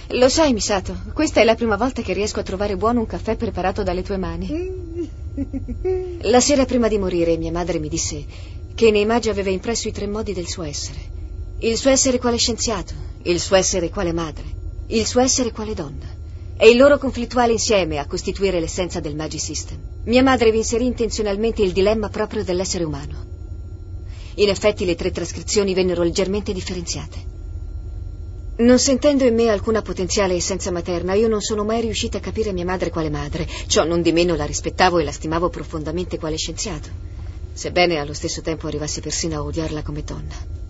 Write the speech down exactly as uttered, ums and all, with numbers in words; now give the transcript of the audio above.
Lo sai, Misato, questa è la prima volta che riesco a trovare buono un caffè preparato dalle tue mani. La sera prima di morire mia madre mi disse che nei Magi aveva impresso i tre modi del suo essere. Il suo essere quale scienziato, il suo essere quale madre, il suo essere quale donna. E il loro conflittuale insieme a costituire l'essenza del Magi System. Mia madre vi inserì intenzionalmente il dilemma proprio dell'essere umano. In effetti le tre trascrizioni vennero leggermente differenziate. Non sentendo in me alcuna potenziale essenza materna, io non sono mai riuscita a capire mia madre quale madre. Ciò non di meno la rispettavo e la stimavo profondamente quale scienziato, sebbene allo stesso tempo arrivassi persino a odiarla come donna.